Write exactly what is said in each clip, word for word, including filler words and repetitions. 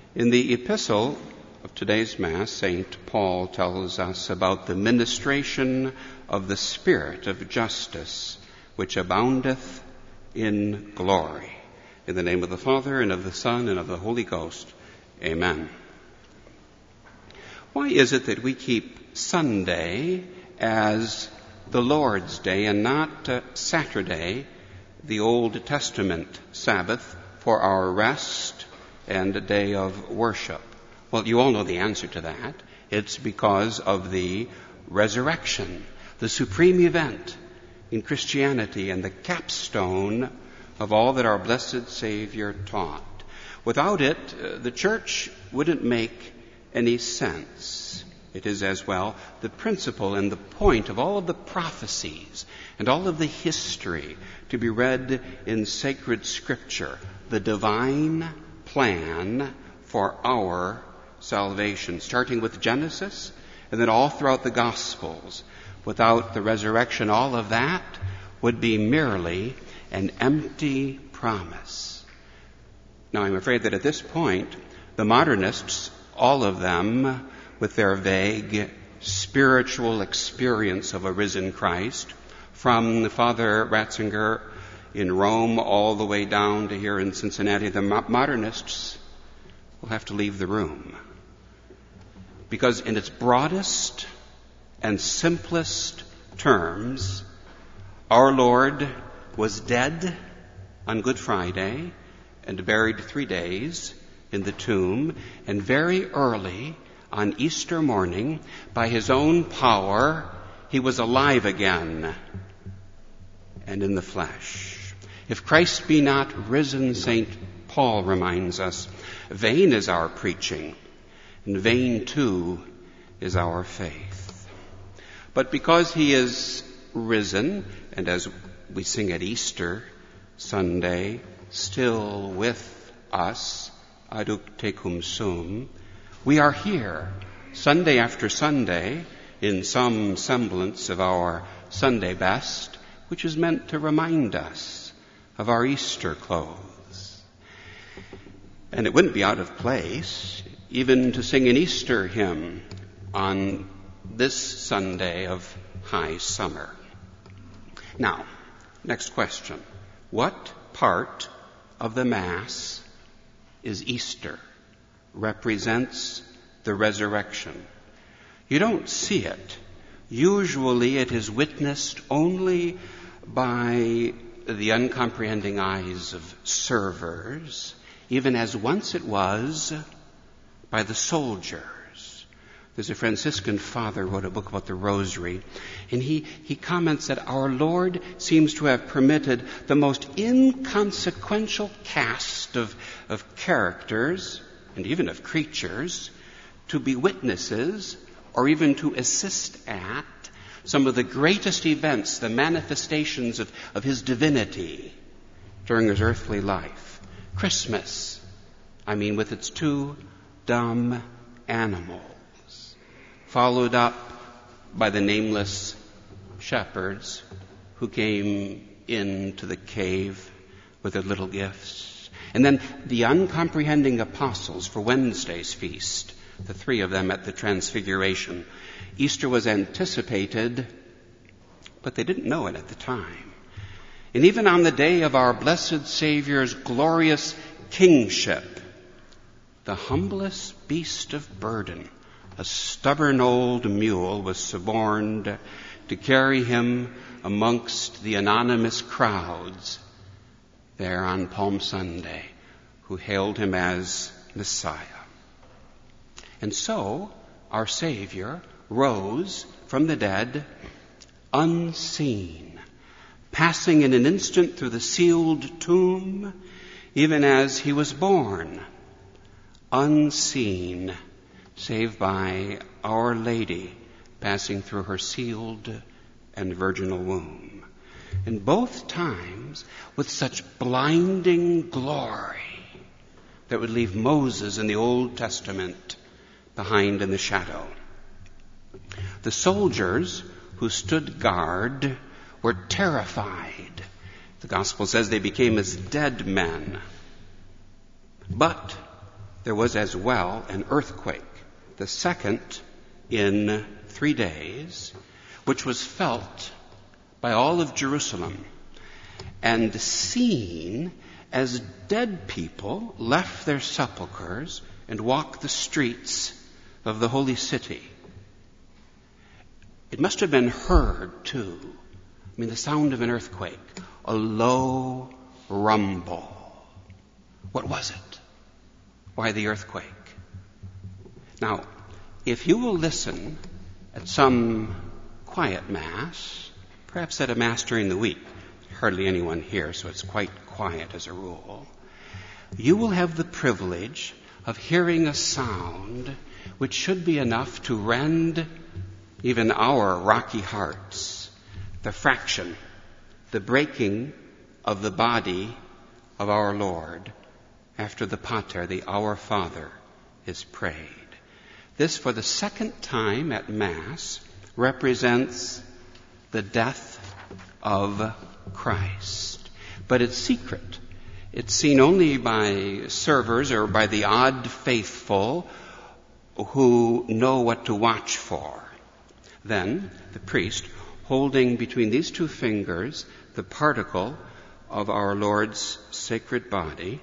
In the epistle of today's Mass, Saint Paul tells us about the ministration of the Spirit of justice, which aboundeth in glory. In the name of the Father, and of the Son, and of the Holy Ghost. Amen. Why is it that we keep Sunday as the Lord's Day and not uh, Saturday, the Old Testament Sabbath, for our rest and a day of worship? Well, you all know the answer to that. It's because of the resurrection, the supreme event in Christianity and the capstone of all that our blessed Savior taught. Without it, uh, the church wouldn't make any sense. It is as well the principle and the point of all of the prophecies and all of the history to be read in sacred Scripture, the divine plan for our salvation, starting with Genesis and then all throughout the Gospels. Without the resurrection, all of that would be merely an empty promise. Now, I'm afraid that at this point, the modernists, all of them, with their vague spiritual experience of a risen Christ, from Father Ratzinger in Rome all the way down to here in Cincinnati, the mo- modernists will have to leave the room. Because in its broadest and simplest terms, our Lord was dead on Good Friday and buried three days in the tomb, and very early on Easter morning, by his own power, he was alive again and in the flesh. If Christ be not risen, Saint Paul reminds us, vain is our preaching, and vain too is our faith. But because he is risen, and as we sing at Easter Sunday, still with us, aducte cum sum, we are here Sunday after Sunday in some semblance of our Sunday best, which is meant to remind us of our Easter clothes. And it wouldn't be out of place even to sing an Easter hymn on this Sunday of high summer. Now, next question. What part of the Mass is Easter? Represents the resurrection? You don't see it. Usually it is witnessed only by the uncomprehending eyes of servers, even as once it was by the soldiers. There's a Franciscan father who wrote a book about the Rosary, and he, he comments that our Lord seems to have permitted the most inconsequential cast of, of characters and even of creatures to be witnesses or even to assist at some of the greatest events, the manifestations of, of his divinity during his earthly life. Christmas, I mean, with its two dumb animals, followed up by the nameless shepherds who came into the cave with their little gifts. And then the uncomprehending apostles for Wednesday's feast, the three of them at the Transfiguration. Easter was anticipated, but they didn't know it at the time. And even on the day of our blessed Savior's glorious kingship, the humblest beast of burden, a stubborn old mule, was suborned to carry him amongst the anonymous crowds there on Palm Sunday, who hailed him as Messiah. And so our Savior rose from the dead unseen, passing in an instant through the sealed tomb, even as he was born, unseen, save by Our Lady passing through her sealed and virginal womb. And both times with such blinding glory that would leave Moses in the Old Testament behind in the shadow. The soldiers who stood guard were terrified. The gospel says they became as dead men. But there was as well an earthquake, the second in three days, which was felt by all of Jerusalem and seen as dead people left their sepulchres and walked the streets of the holy city. It must have been heard, too. I mean, the sound of an earthquake, a low rumble. What was it? Why the earthquake? Now, if you will listen at some quiet mass, perhaps at a mass during the week, hardly anyone here, so it's quite quiet as a rule, you will have the privilege of hearing a sound which should be enough to rend even our rocky hearts, the fraction, the breaking of the body of our Lord after the Pater, the Our Father, is prayed. This, for the second time at Mass, represents the death of Christ. But it's secret. It's seen only by servers or by the odd faithful who know what to watch for. Then the priest, holding between these two fingers the particle of our Lord's sacred body,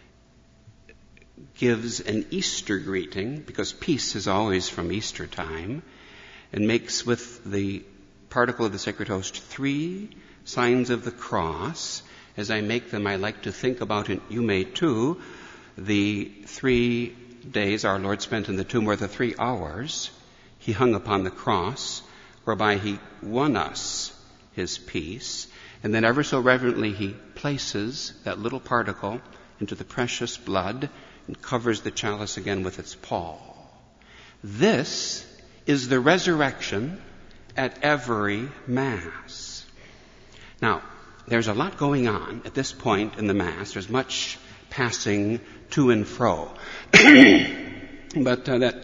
gives an Easter greeting, because peace is always from Easter time, and makes with the particle of the sacred host three signs of the cross. As I make them, I like to think about it, you may too, the three days our Lord spent in the tomb, or the three hours he hung upon the cross, whereby he won us his peace. And then ever so reverently he places that little particle into the precious blood and covers the chalice again with its pall. This is the resurrection at every Mass. Now, there's a lot going on at this point in the Mass. There's much passing to and fro. But uh, that,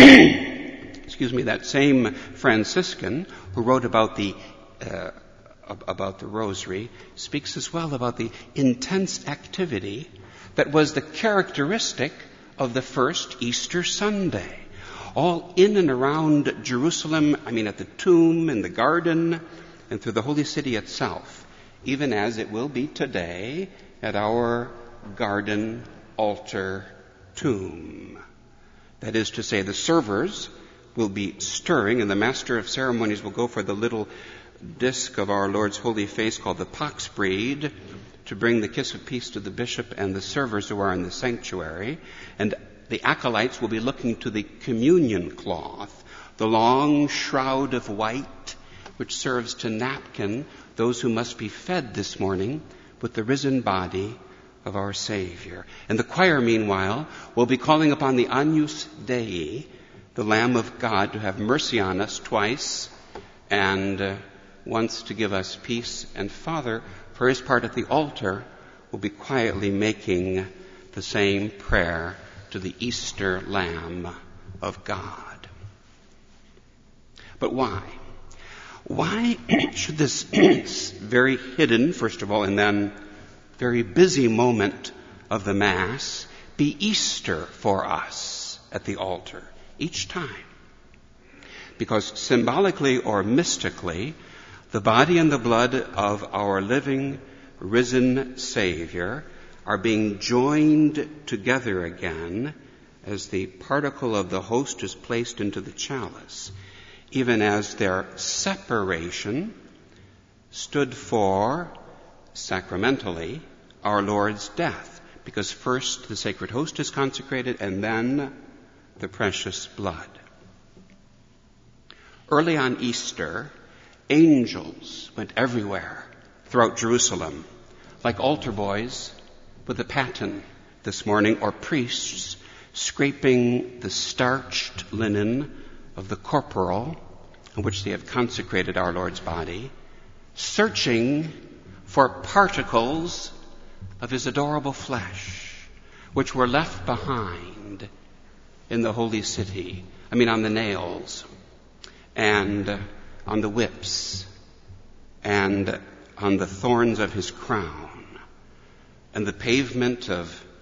excuse me, that same Franciscan who wrote about the uh, about the Rosary speaks as well about the intense activity that was the characteristic of the first Easter Sunday. All in and around Jerusalem, I mean at the tomb, in the garden, and through the holy city itself, even as it will be today at our garden altar tomb. That is to say, the servers will be stirring, and the master of ceremonies will go for the little disc of our Lord's holy face called the pox brede to bring the kiss of peace to the bishop and the servers who are in the sanctuary. And the acolytes will be looking to the communion cloth, the long shroud of white, which serves to napkin those who must be fed this morning with the risen body of our Savior. And the choir, meanwhile, will be calling upon the Agnus Dei, the Lamb of God, to have mercy on us twice, and uh, once to give us peace. And Father, for his part at the altar, will be quietly making the same prayer to the Easter Lamb of God. But why? Why should this very hidden, first of all, and then very busy moment of the Mass be Easter for us at the altar each time? Because symbolically or mystically, the body and the blood of our living, risen Savior are being joined together again as the particle of the host is placed into the chalice, even as their separation stood for, sacramentally, our Lord's death, because first the sacred host is consecrated and then the precious blood. Early on Easter, angels went everywhere throughout Jerusalem, like altar boys with a paten this morning, or priests scraping the starched linen of the corporal in which they have consecrated our Lord's body, searching for particles of his adorable flesh, which were left behind in the holy city. I mean, on the nails and on the whips and on the thorns of his crown and the pavement of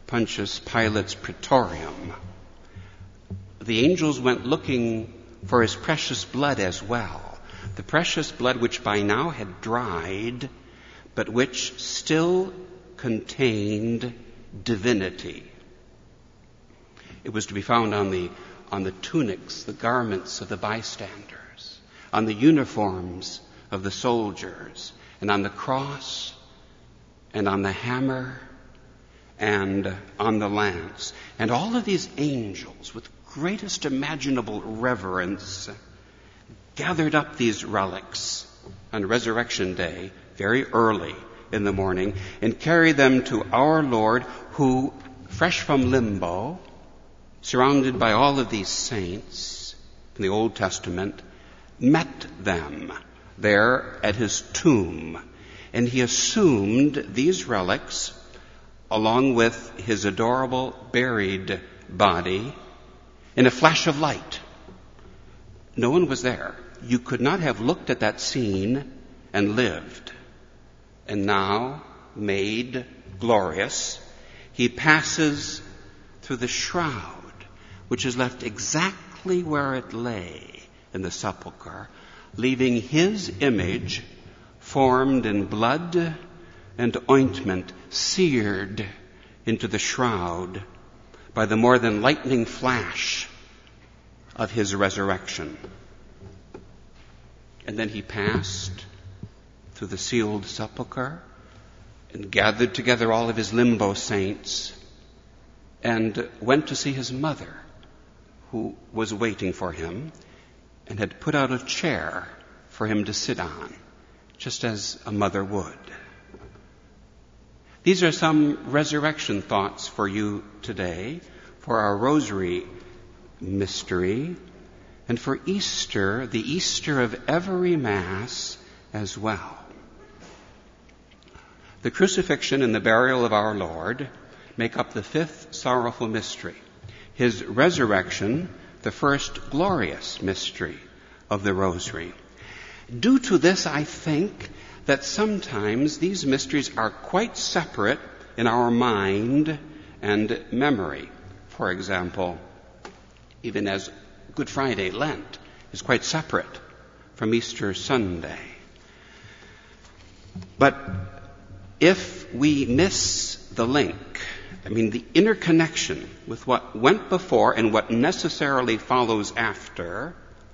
Pontius Pilate's praetorium, the angels went looking for his precious blood as well, the precious blood which by now had dried, but which still contained divinity. It was to be found on the, on the tunics, the garments of the bystanders, on the uniforms of the soldiers, and on the cross, and on the hammer, and on the lance. And all of these angels, with greatest imaginable reverence, gathered up these relics on Resurrection Day, very early in the morning, and carried them to our Lord, who, fresh from limbo, surrounded by all of these saints in the Old Testament, met them there at his tomb. And he assumed these relics along with his adorable buried body in a flash of light. No one was there. You could not have looked at that scene and lived. And now, made glorious, he passes through the shroud, which is left exactly where it lay in the sepulchre, leaving his image formed in blood and ointment, seared into the shroud by the more than lightning flash of his resurrection. And then he passed through the sealed sepulchre and gathered together all of his limbo saints and went to see his mother, who was waiting for him and had put out a chair for him to sit on, just as a mother would. These are some resurrection thoughts for you today, for our Rosary mystery, and for Easter, the Easter of every Mass as well. The crucifixion and the burial of our Lord make up the fifth sorrowful mystery. His resurrection, the first glorious mystery of the Rosary. Due to this, I think that sometimes these mysteries are quite separate in our mind and memory. For example, even as Good Friday, Lent, is quite separate from Easter Sunday. But if we miss the link, I mean the interconnection with what went before and what necessarily follows after,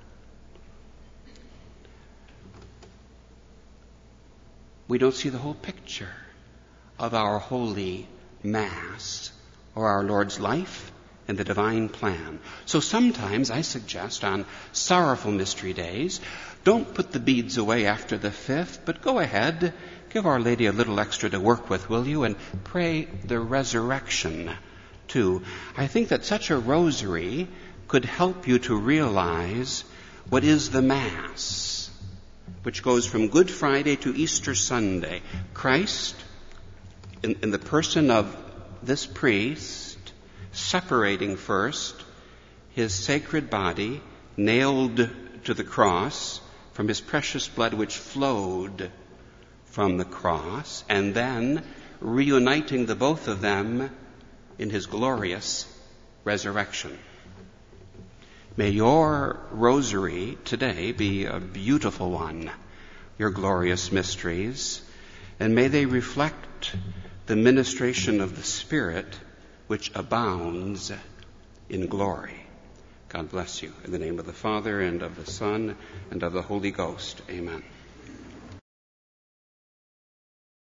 we don't see the whole picture of our Holy Mass or our Lord's life and the divine plan. So sometimes I suggest on sorrowful mystery days, don't put the beads away after the fifth, but go ahead, give Our Lady a little extra to work with, will you? And pray the resurrection too. I think that such a rosary could help you to realize what is the Mass, which goes from Good Friday to Easter Sunday. Christ, in, in the person of this priest, separating first his sacred body, nailed to the cross, from his precious blood which flowed from the cross, and then reuniting the both of them in his glorious resurrection. May your rosary today be a beautiful one, your glorious mysteries, and may they reflect the ministration of the Spirit which abounds in glory. God bless you. In the name of the Father, and of the Son, and of the Holy Ghost. Amen.